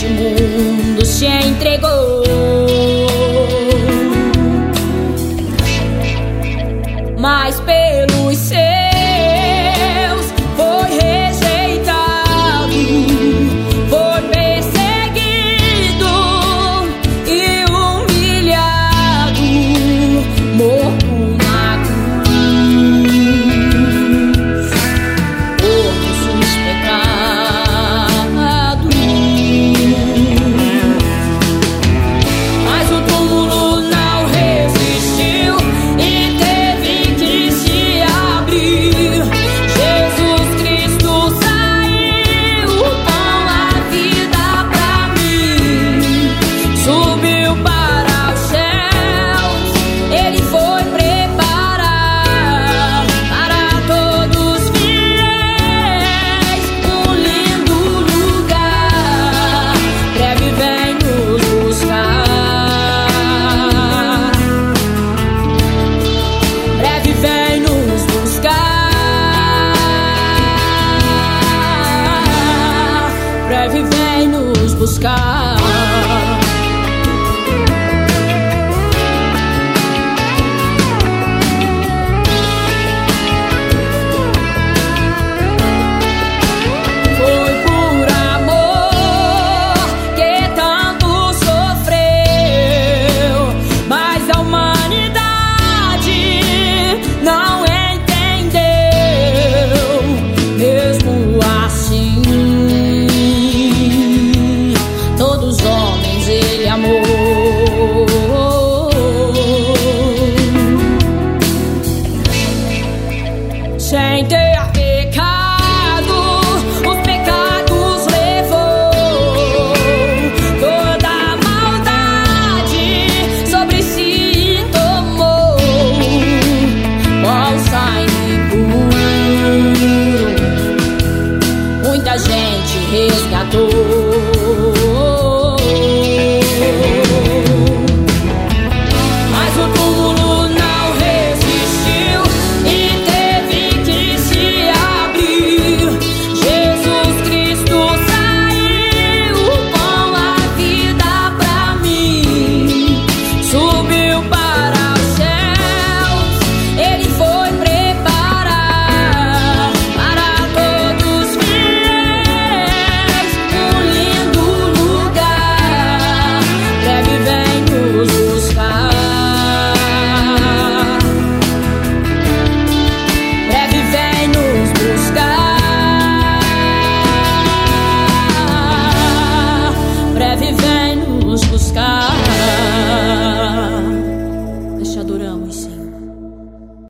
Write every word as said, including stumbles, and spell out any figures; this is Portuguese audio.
este mundo se entregou, mas pelos seus foi rejeitado, foi perseguido e humilhado, morto na cruz por nossos pecados. Mas o túmulo não resistiu e teve que se abrir. Jesus Cristo saiu com a vida pra mim, subiu para os céus, ele foi preparar para todos fiéis um lindo lugar. Breve vem nos buscar, breve vem nos buscar, breve vem nos buscar. Foi por amor que tanto sofreu, mas a humanidade não entendeu. Mesmo assim, todos os homens ele amou. Sem ter pecado, os pecados levou, toda a maldade sobre si tomou. Com sangue puro, muita gente resgatou.